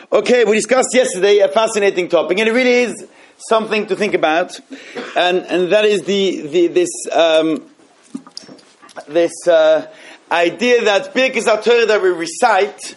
Okay, we discussed yesterday a fascinating topic, and it really is something to think about, and that is this idea that Birkas HaTorah that we recite.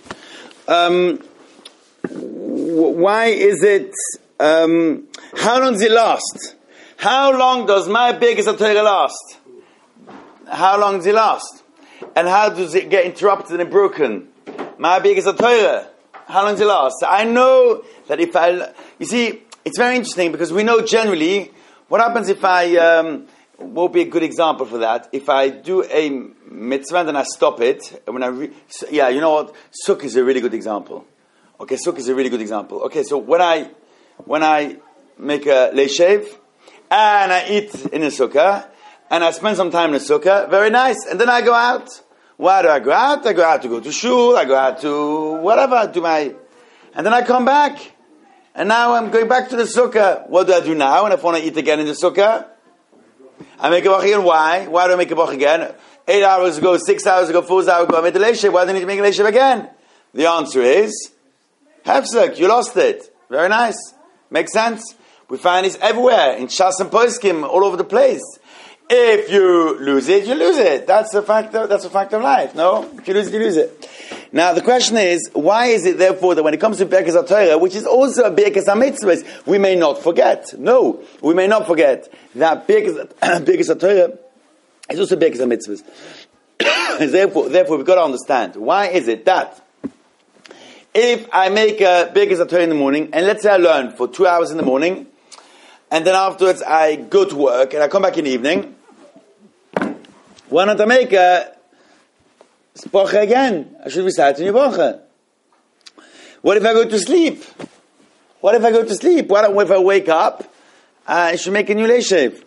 Why is it? How long does it last? How long does my Birkas HaTorah last? How long does it last? And how does it get interrupted and broken? My Birkas HaTorah. How long does it last? I know that you see, it's very interesting because we know generally what happens if what would be a good example for that? If I do a mitzvah and then I stop it, and when you know what? Sukkah is a really good example. Okay, Sukkah is a really good example. Okay, so when I make a leishev and I eat in a Sukkah and I spend some time in a Sukkah, very nice, and then I go out. Why do I go out? I go out to go to shul, I go out to whatever, and then I come back. And now I'm going back to the Sukkah. What do I do now? And if I want to eat again in the Sukkah, I make a brach again. Why? Why do I make a brach again? 8 hours ago, 6 hours ago, 4 hours ago, I made the leishev. Why do I need to make a leishev again? The answer is, hefsek, you lost it. Very nice. Makes sense? We find this everywhere, in Shas and Poskim, all over the place. If you lose it, you lose it. That's a fact of life. No? If you lose it, you lose it. Now, the question is, why is it therefore that when it comes to Birkas HaTorah, which is also a Birkas HaMitzvahs, we may not forget. No, we may not forget that Birkas HaTorah is also Birkas HaMitzvahs. therefore, we've got to understand, why is it that if I make a Birkas HaTorah in the morning, and let's say I learn for 2 hours in the morning, and then afterwards I go to work, and I come back in the evening, why not I make a bracha again? I should recite a new bracha. What if I go to sleep? What if I wake up, I should make a new leishev?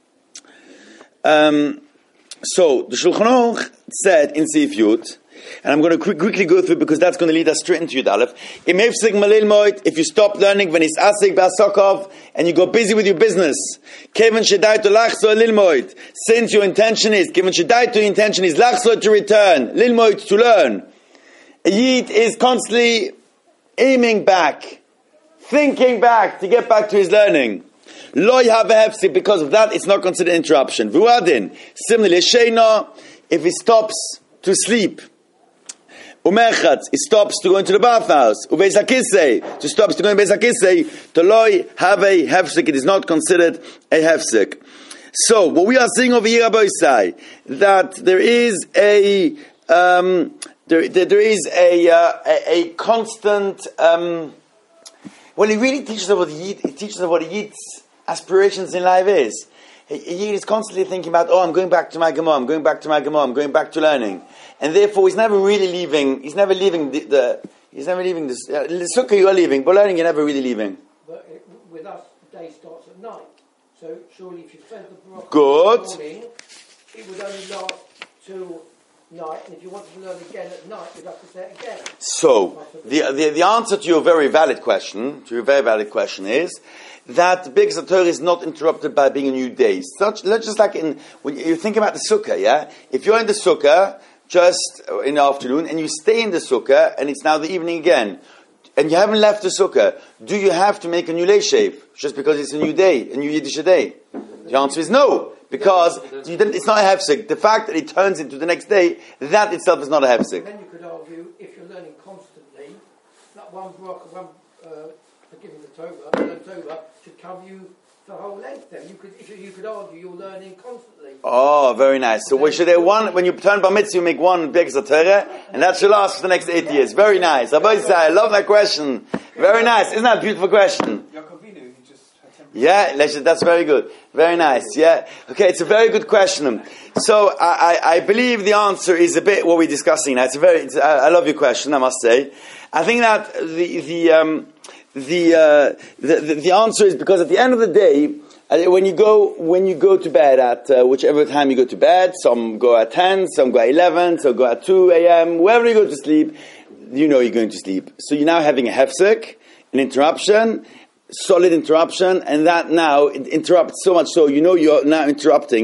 So, the Shulchan Aruch said in Seif Yud, and I'm going to quickly go through because that's going to lead us straight into Yud Aleph. If you stop learning when it's asik b'asokov and you go busy with your business, since your intention is lachso to return, lilmoid to learn. A yid is constantly aiming back, thinking back to get back to his learning. Lo yhaveh because of that, it's not considered interruption. Vuadin, similarly, sheina, if he stops to sleep. Umerchatz, it stops to go into the bathhouse. Ubeis hakisei, to stops to go into Beis hakisei. Toloi have a hefsek. It is not considered a hefsek. So, what we are seeing over here, Rabbi Isai, that there is a constant. Well, he really teaches us what the Yid. It teaches us what a Yid's aspirations in life is. He is constantly thinking about, I'm going back to my Gemara, I'm going back to learning. And therefore he's never really leaving, he's never leaving the Sukkah you are leaving, but learning you're never really leaving. But with us, the day starts at night. So surely if you spend the bracha good. In the morning, it would only last till night, and if you wanted to learn again at night, you'd have to say it again. So, the answer to your very valid question, is that the Birkas HaTorah is not interrupted by being a new day. Let's just like when you think about the Sukkah, yeah? If you're in the Sukkah, just in the afternoon, and you stay in the Sukkah, and it's now the evening again, and you haven't left the Sukkah, do you have to make a new leishev, just because it's a new day, a new Yiddish day? The answer is no, because it's not a hefsek. The fact that it turns into the next day, that itself is not a hefsek. Then you could argue, if you're learning constantly, that one bracha, forgiving the Torah should cover you the whole length. Then you could argue you're learning constantly. Oh, very nice. So when you turn bar mitzvah, you make one Birkas HaTorah, and that should last for the next 8 years. Very nice. I love that question. Very nice. Isn't that a beautiful question? Yeah, that's very good. Very nice. Yeah. Okay, it's a very good question. So I believe the answer is a bit what we're discussing now. I love your question, I must say. I think that the answer is because at the end of the day, when you go to bed at whichever time you go to bed, some go at 10, some go at 11, some go at 2 a.m., wherever you go to sleep, you know you're going to sleep. So you're now having a hefsek, an interruption, solid interruption, and that now interrupts so much so you know you're now interrupting.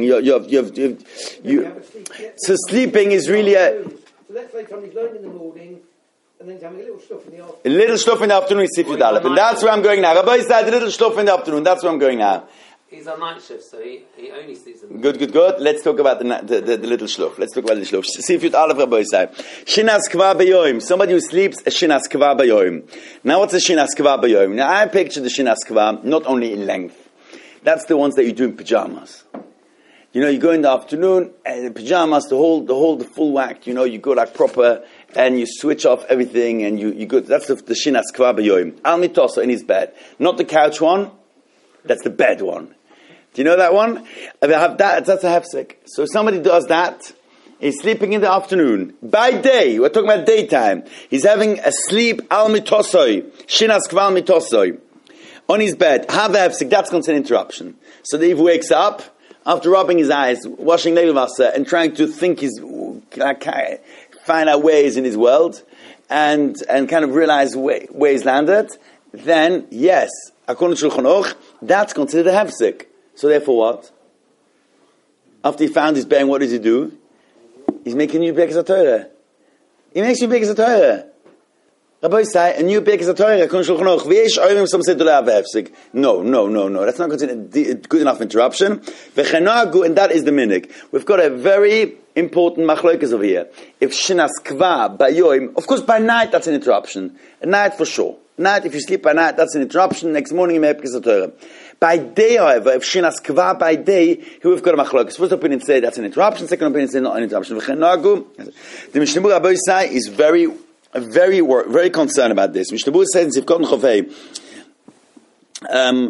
So sleeping is really a. So let's say somebody's learning in the morning, and and then having a little stuff in the afternoon. A little stuff in the afternoon is Sifyud Aleph, and that's where I'm going now. Rabbi said a little stuff in the afternoon, that's where I'm going now. He's on night shift, so he only sleeps in the Good. Let's talk about the little shlof. Let's talk about the shlof. Sifyud Aleph, Rabbi said. Shinas Kva B'yoim. Somebody who sleeps a Shinas Kva B'yoim. Now what's a Shinas Kva B'yoim? Now I picture the Shinas Kva not only in length. That's the ones that you do in pajamas. You know, you go in the afternoon, and in pajamas, the full whack, you know, you go like proper, and you switch off everything, and you go, that's the Shinas Kva B'yoim. Al Mitoso in his bed. Not the couch one, that's the bed one. Do you know that one? That's a hefsek. So if somebody does that, he's sleeping in the afternoon. By day, we're talking about daytime. He's having a sleep al mitosoi, shinas kval mitosoi, on his bed. Have a hefsek, that's considered interruption. So the Eve wakes up, after rubbing his eyes, washing Leilwasser, and trying to think find out where he's in his world, and kind of realize where he's landed, then, yes, according to Shulchan Aruch, that's considered a hefsek. So therefore what? After he found his bang, what does he do? He's making a new Birkas HaTorah. He makes new Birkas HaTorah. Rabbi say, a new Birkas HaTorah, Kon Shulchan Aruch, v'yesh oirim some say do have hefsek. No. That's not considered good enough interruption. V'chenagu, and that is the minig. We've got a very important machlokas over here. If shinas kva bayoim, of course by night that's an interruption. At night for sure. Night, if you sleep by night, that's an interruption. Next morning you may have Birkas HaTorah. By day, however, if shinas kva by day, here we've got a machlokas. First opinion say that's an interruption. Second opinion say not an interruption. V'chenagu, the Mishnah Berurah Rabbi Yisai is very concerned about this. Mishnah Berurah says in Sivkot Chofei, in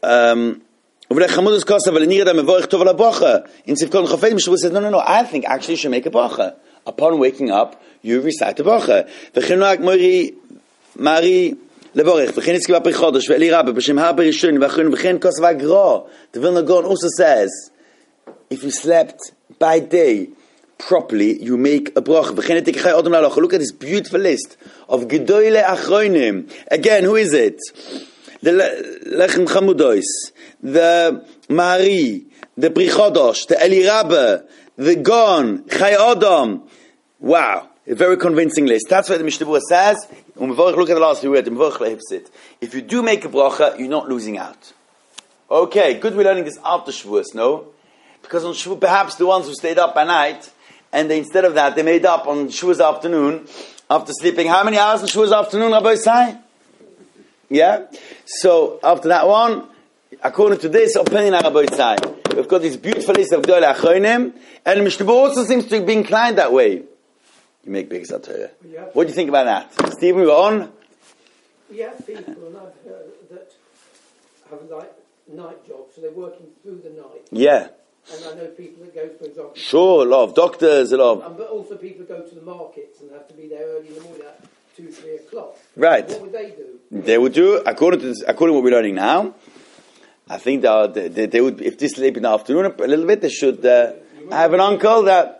Sivkot Chofei, Mishnah Berurah says, no, I think actually you should make a bracha. Upon waking up, you recite a bracha. V'chenagu Mari Levorech, v'chein itzkiva pri chodesh, ve'eli rabbe, b'shem har berishon, v'chein kos v'agro. The Vilna Gaon also says, if you slept by day properly, you make a brach. Look at this beautiful list of Gedoyle Achronim. Again, who is it? The Lechem Chamudois, the Mari, the Pri Chodosh, the Eli Rabbe, the Gon, Chai Odom. Wow, a very convincing list. That's what the Mishnah Berurah says. Look at the last few words. If you do make a bracha, you're not losing out. Okay, good we're learning this after Shavuos, no? Because on Shavuos, perhaps the ones who stayed up by night, and they, instead of that, they made up on Shavuos afternoon, after sleeping how many hours on Shavuos afternoon, Rabbi Yisai? Yeah? So, after that one, according to this opinion of Rabbi Yisai, we've got this beautiful list of Gdolei Achronim, and Mishnah Berurah also seems to be inclined that way. You make Birkas HaTorah. What do you think about that? Stephen, we were on? We have people, and I've heard that have like night jobs, so they're working through the night. Yeah. And I know people that go, for example... Sure, a lot of doctors, a lot of... but also people that go to the markets and have to be there early in the morning at 2, 3 o'clock. Right. What would they do? They would do, according to what we're learning now, I think they would, if they sleep in the afternoon a little bit, they should have an uncle that...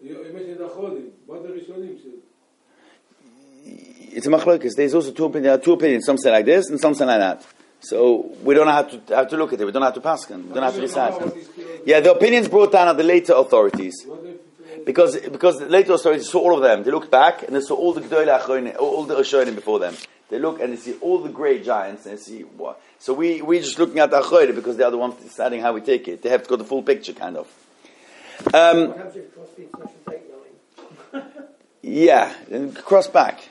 It's a machlokas. There's also two opinions. Some say like this, and some say like that. So we don't have to look at it. We don't have to pass them. We don't have to decide. Yeah, the opinions brought down are the later authorities, because the later authorities saw all of them. They looked back and they saw all the Gdolei Achronim, all the Rishonim before them. They look and they see all the great giants and they see what. So we're just looking at the Achronim because they are the ones deciding how we take it. They have to go the full picture, kind of. What happens if cross the international date line? Yeah, and cross back.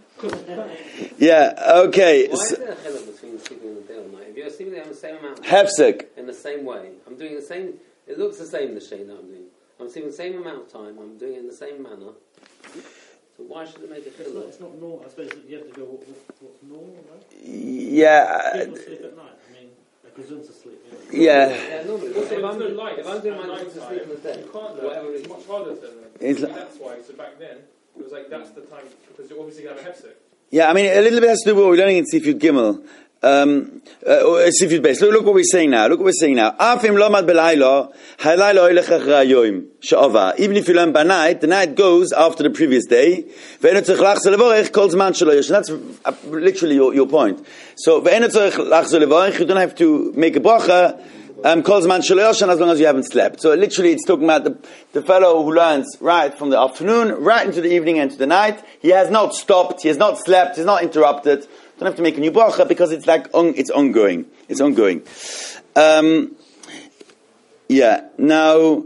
Yeah, okay. Why is there a chiluk between sleeping in the day or night? If you're sleeping on the same amount, Hefsek. in the same way, I'm doing the same. It looks the same, the shade that I'm doing. I'm sleeping the same amount of time. I'm doing it in the same manner. So why should it make a chiluk? It's not normal. I suppose you have to go what's normal, right? Yeah. People sleep at night. I mean, I presume to sleep. Yeah. Yeah, normally. Also, if I'm doing my night to sleep in the day, you can't. whatever it It's is. much harder than that. That's why. So back then, it was like that's the time because you're obviously going to have hefsek. Yeah, I mean, a little bit has to do with what we're learning in Sifyud Gimel. Sifyud Beis. Look what we're saying now. Afim lomad belaylo, halaylo oilech achrei hayoim she'ova. Even if you learn by night, the night goes after the previous day. Ve'eno tzarich lachzor levorech kol zman shelo yosh. That's literally your point. So ve'eno tzarich lachzor levorech, you don't have to make a bracha Kol zman shelo yoshan, as long as you haven't slept. So literally it's talking about the fellow who learns right from the afternoon, right into the evening and to the night. He has not stopped, he has not slept, he's not interrupted. Don't have to make a new bracha because it's like, it's ongoing. It's ongoing. Now,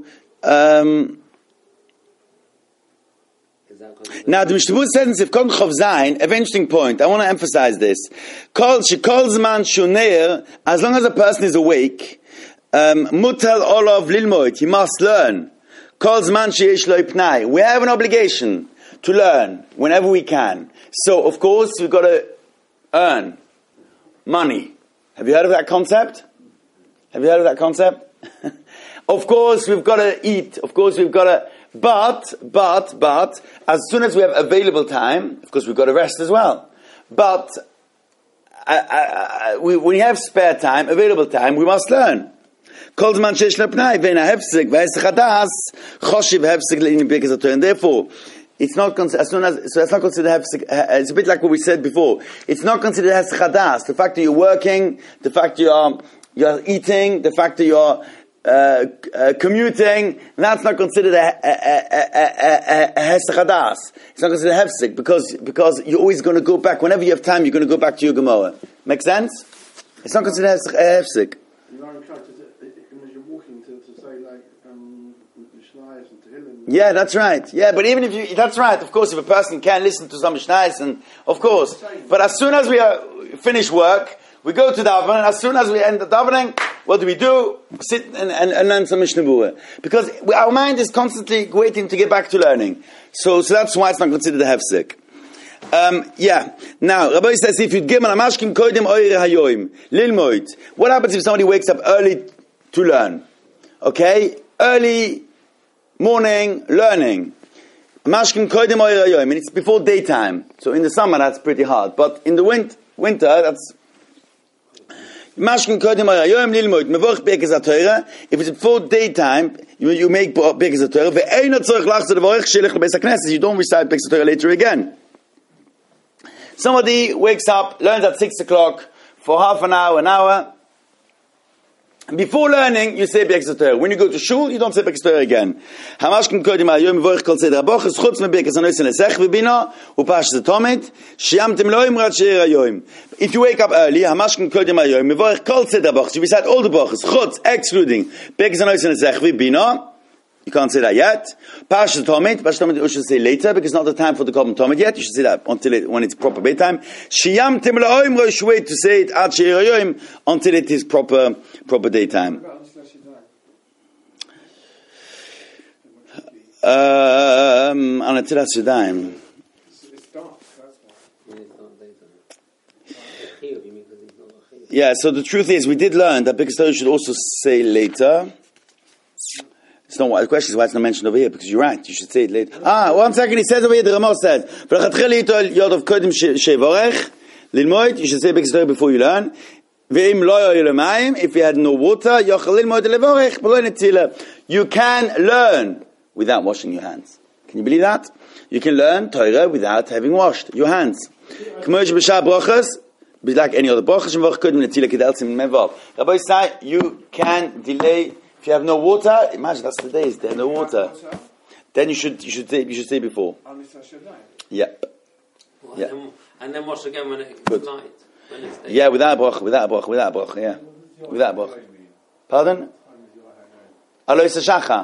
now the Mishnah says in Sifkon Chov Zayin, a very interesting point. I want to emphasize this. She calls man shuneir, as long as a person is awake, mutal olav lilmoid, he must learn. Calls man sheyesh lo pnai. We have an obligation to learn whenever we can. So, of course, we've got to earn money. Have you heard of that concept? Have you heard of that concept? Of course, we've got to eat. Of course, we've got to... But, as soon as we have available time, of course, we've got to rest as well. But, when we have spare time, available time, we must learn. And therefore, it's not considered, so it's not considered it's a bit like what we said before. It's not considered hefsek hadas. The fact that you're working, the fact you're eating, the fact that you're commuting, that's not considered a hefsek hadas. It's not considered hefsek because you're always going to go back. Whenever you have time, you're going to go back to your Gemara. Make sense? It's not considered hefsek. You are encouraged as you're walking to say like Mishnayos and Tehillim. Yeah, that's right. Yeah, but even if that's right. Of course, if a person can listen to some Mishnayos, and of course, but as soon as we finish work, we go to daven, and as soon as we end the davening, what do? Sit and learn some Mishnah Berurah. Because our mind is constantly waiting to get back to learning. So that's why it's not considered a hefsek. Now, Rabbi says, if you give an amashkim koidim oire hayoim, lilmoid. What happens if somebody wakes up early to learn? Okay? Early morning learning. Amashkim koidim oire hayoim. And it's before daytime. So in the summer, that's pretty hard. But in the winter, that's... Mashkin kodim hayoim lilmoid. Mevorch Birkas HaTorah. If it's before daytime, you make Birkas HaTorah. Ve'ein tzorich lachzor levorech shilach lebeis hakneses. You don't recite Birkas HaTorah later again. Somebody wakes up, learns at 6 o'clock for half an hour. Before learning, you say Birkas HaTorah. When you go to shul, you don't say Birkas HaTorah again. Hamashkin kodim hayoim mevorch kol seder habochos chutz mebirkas hanoisen lesech v'bina u'pashas hatomid shiyamtem loim rat she'er hayoim. If you wake up early, Hamashkin kodim hayoim mevorch kol seder habochos. You recite all the bochos chutz excluding Birkas hanoisen lesech v'bina. You can't say that yet. Pashas hatomid you should say later because it's not the time for the Korban Tomid yet. You should say that when it's proper bedtime. Shiyamtem loim you should wait to say it at she'er hayoim until it is proper daytime. Until that's the time. It's dark, that's why. Yeah, so the truth is, we did learn that Birkas HaTorah should also say later. It's not what the question is why it's not mentioned over here, because you're right, you should say it later. 1 second, he says over here, the Ramah says, you should say Birkas HaTorah before you learn. If you had no water, you can learn without washing your hands. Can you believe that? You can learn Torah without having washed your hands. Be like any other brachas. Rabbi say you can delay if you have no water. Imagine that's the days there's no water. Then you should say before. Yeah. And then wash again when it's light. Yeah, without bracha. Yeah, without bracha. Pardon? Alois Shacha.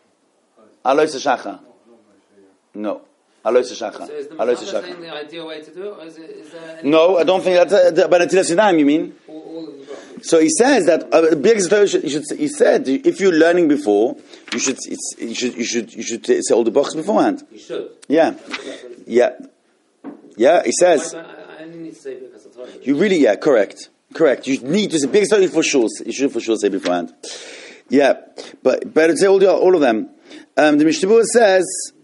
No. Alois Shacha. So is the Mishnah saying the ideal way to do it, or is there any... No, I don't think that's but until Siddham, you mean? All of the brachas. So he says that Birkas HaTorah he said if you're learning before, you should say all the brachas beforehand. You should. Yeah. He says. I only need to say Birkas HaTorah. You really, correct. You need to say Birkas HaTorah for sure. You should for sure say beforehand. Yeah, but better say all of them. The Mishnah Berurah says.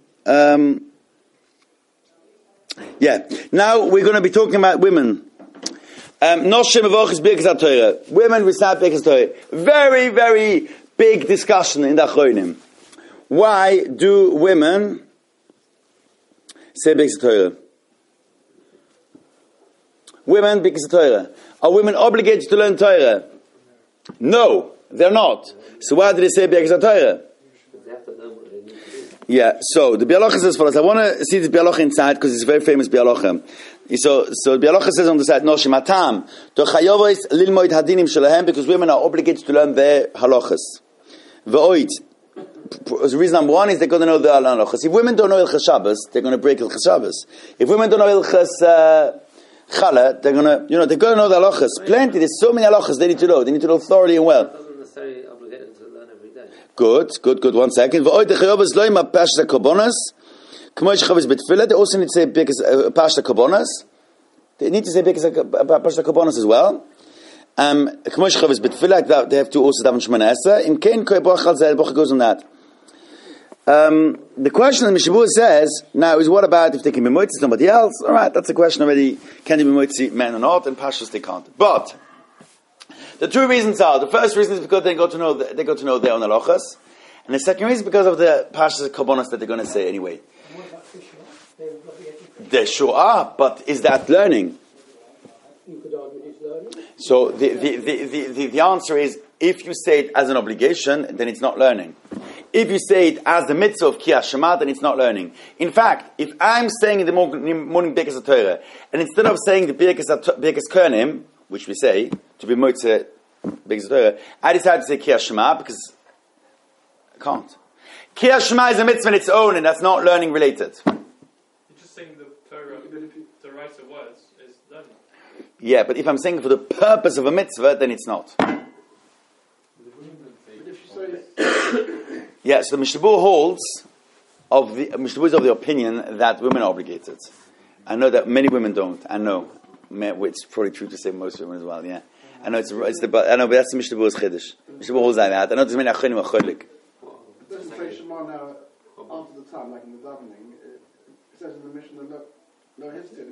Now we're going to be talking about women. Noshe mevorchis Birkas HaTorah. Women recite Birkas HaTorah. Very, very big discussion in the Achronim. Why do women say Birkas HaTorah? Women, Birkas HaTorah. Are women obligated to learn Torah? No. They're not. So why did they say Birkas HaTorah? They have to learn what they need to do. Yeah, so the Bialocha says as follows. I want to see the Bialocha inside because it's a very famous Bialocha. So the Bialocha says on the side, Noshim Atam, to Chayovois Lilmoid Hadinim Shalahem, because women are obligated to learn their halachas. V'oid. The reason number one is they're going to know the halachas. If women don't know Ilchas Shabbos, they're going to break Ilchas Shabbos. If women don't know Ilchas Chala, they're going to, they're going to know the halachas. Plenty, there's so many halachas they need to know. They need to know thoroughly and well. It doesn't necessarily obligate them to learn every day. Good. 1 second. V'oid the Chayovois Loima Pashta Korbanos. They also need to say Pashta Korbanos. They need to say Pashta Korbanos as well. They have to also daven Shemona Esrei. In Kain Koi Bracha Al Zeh, the Bracha goes on that. The question that Mishabur says now is, what about if they can be moitzi somebody else? All right, that's a question already. Can they be moitzi men or not? And Pashas they can't. But the two reasons are: the first reason is because they got to know their own halachas, and the second reason is because of the Pashas Korbanos that they're going to say anyway. What about Fisher? They would not be educated. They sure are, but is that learning? You could argue it's learning. So the answer is, if you say it as an obligation, then it's not learning. If you say it as the mitzvah of Kriyas Shema, then it's not learning. In fact, if I'm saying in the morning Birkas HaTorah, and instead of saying the Birkas Kohanim, which we say, to be motzeh Birkas HaTorah, I decide to say Kriyas Shema because I can't. Kriyas Shema is a mitzvah in its own, and that's not learning related. You're just saying the Torah, the right of words is learning. Yeah, but if I'm saying for the purpose of a mitzvah, then it's not. But if you say, Yeah, so the Mishabur holds Mishabur is of the opinion that women are obligated. I know that many women don't. I know, it's probably true to say most women as well. Yeah, I know but that's the Mishabur's chiddush. Mishabur holds like that. I know there's many achonim acholik. it doesn't say Shema now after the time, like in the davening. It says in the mission that no history.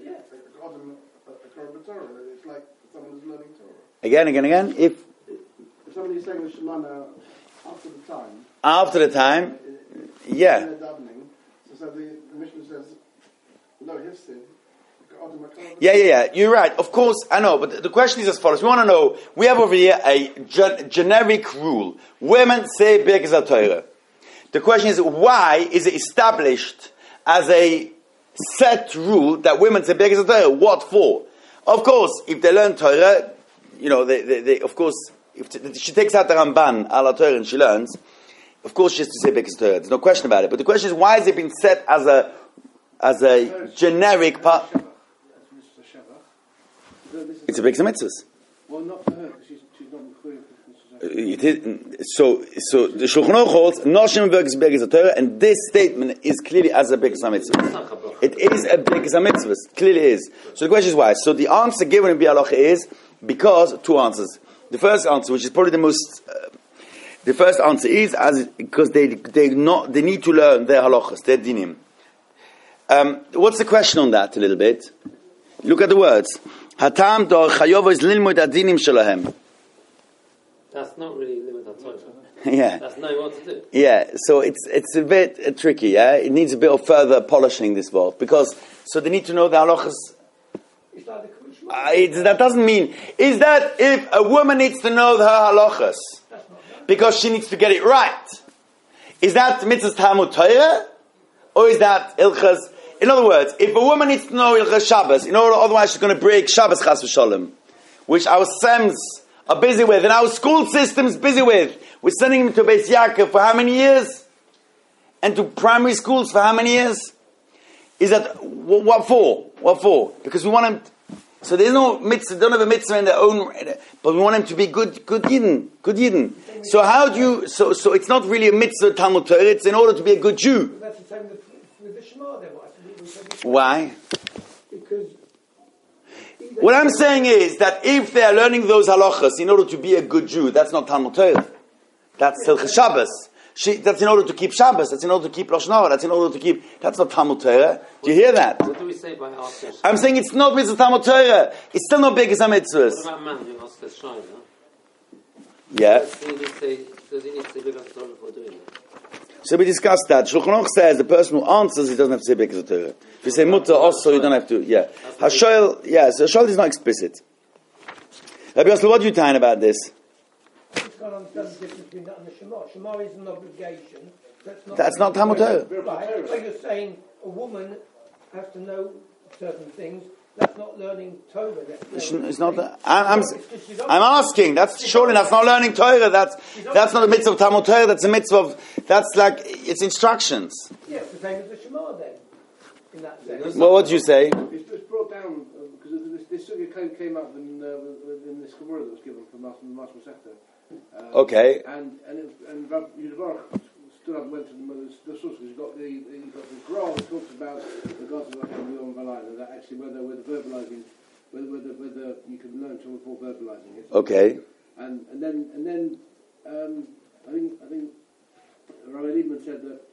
It's like someone who's learning Torah. Again. If somebody's saying the Shema now after the time, yeah. in the davening, so the mission says no history. Yeah. You're right. Of course, I know. But the question is as follows. We want to know. We have over here a generic rule. Women say Birkas HaTorah. The question is, why is it established as a set rule that women say Birkas HaTorah? What for? Of course, if they learn Torah, they of course, if she takes out the Ramban al Torah and she learns, of course she has to say Birkas HaTorah. There's no question about it. But the question is, why has it been set as a generic part? It's a Birkas HaMitzvahs. Well, not for her, because she's not included. So the Shulchan Aruch holds Noshim Birkas HaTorah, and this statement is clearly as a Birkas HaMitzvahs. It is a Birkas HaMitzvahs. Clearly is. So the question is why. So the answer given in Bialocha is because two answers. The first answer, which is probably the most, the first answer is because they need to learn their halachas, their dinim. What's the question on that a little bit? Look at the words. Hatam dor chayovo is lilmod adinim shalahem. That's not really limit HaTorah. Yeah. That's knowing what to do. Yeah, so it's a bit tricky, yeah? It needs a bit of further polishing, this word, because, so they need to know the halachas. It's like the Krishma. That doesn't mean, is that if a woman needs to know her halachas, because she needs to get it right, is that mitzvah Talmud Torah, or is that ilchas? In other words, if a woman needs to know ilchas Shabbos, otherwise she's going to break Shabbos chas v'sholem, which our SEMs are busy with, and our school system is busy with. We're sending them to Beis Yaakov for how many years? And to primary schools for how many years? Is that, what for? What for? Because we want them, so there's no mitzvah, don't have a mitzvah in their own, but we want them to be good Yidden. So how do you, so it's not really a mitzvah Talmud Torah, it's in order to be a good Jew. That's the same with the Shema then. Why? Because what I'm saying is that if they are learning those halachas in order to be a good Jew, that's not Talmud Torah. That's Hilchas Shabbos. That's in order to keep Shabbos. That's in order to keep Lashon Hara. That's in order to keep. That's not Talmud Torah. Do you hear that? What do we say by asking? I'm saying it's not mitzvah Talmud Torah. It's still not Birkas HaMitzvahs. What about a man who asks a shayla? Yeah. Does he need to say Birkas HaTorah before doing it? So we discussed that. Shulchan Aruch says the person who answers, he doesn't have to say Birkas HaTorah. If you say Mutter also, you don't have to. Yeah. Hashoel. Yeah. So Hashoel is not explicit. Rabbi Yosef, what are you tying about this? I just can't understand the difference between that and the Shema. Shema is an obligation. That's not Talmud Torah. Right, but you're saying a woman has to know certain things. That's not learning Torah. It's not. I'm asking. Surely that's not learning Torah. That's not a mitzvah of Talmud Torah. That's a mitzvah of. That's like it's instructions. Yes, the same as the Shema then. In that sense. Well, what do you say? It's brought down because this sugya came up in this Gemara that was given from Master Sector. Okay. And Rav Yudavarach stood up and went to the source because you've got the Gra that talks about the gods of Hashem Yom Valayla, that actually whether verbalizing, whether you can learn Torah before verbalizing it. Okay. And then I think Rabbi Liebman said that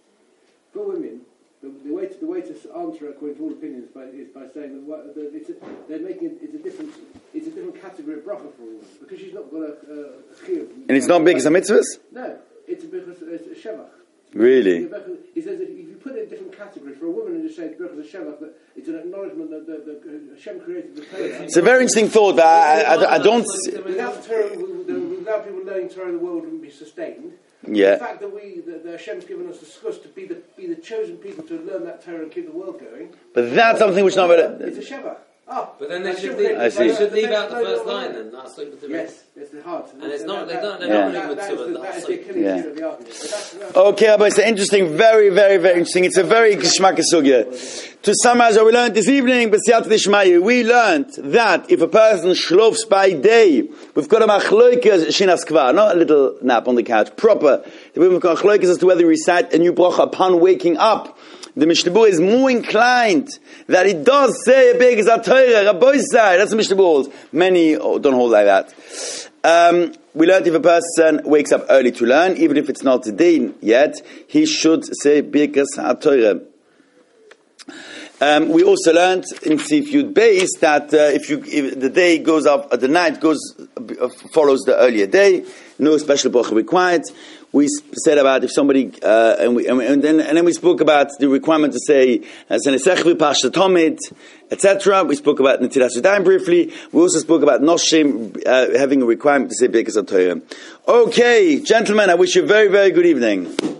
for women, the way to answer it according to all opinions is by saying that they're making it's a different category of bracha for a woman because she's not got a chiyuv. And it's not big as a mitzvah? No, it's a shevach. Really? He says if you put it in a different category for a woman and just say it's a shevach, that it's an acknowledgement that Hashem created the Torah. It's a very interesting thought, but I don't. Without Torah, without people learning Torah, the world wouldn't be sustained. Yeah. The fact that Hashem's given us the schus to be the chosen people to learn that Torah and keep the world going. But that's something which not. It's a shevach. But then they should leave out the first line, and that's super different. Yes, it's hard. And it's not. They're not really with Torah. That is the Achilles heel of the argument. Okay, but it's interesting, very, very, very interesting. It's a very geschmack sugya. To summarize what we learned this evening, we learned that if a person shlofs by day, we've got a machloikas shinas kvar, not a little nap on the couch, proper. We've got machloikas as to whether we recite a new bracha upon waking up. The Mishnah Berurah is more inclined that it does say a big Torah, Rabbi side. That's the Mishnah Berurah holds. Many don't hold like that. We learned if a person wakes up early to learn, even if it's not a day yet, he should say Birkas HaTorah. We also learned in Sif Yud Beis that if the day goes up, the night follows the earlier day, no special bracha required. We said about if somebody, and then we spoke about the requirement to say Senesechvi Pashta Tomid, etc. We spoke about Netilas Yadayim briefly. We also spoke about Noshim having a requirement to say Birkas HaTorah. Okay, gentlemen, I wish you a very, very good evening.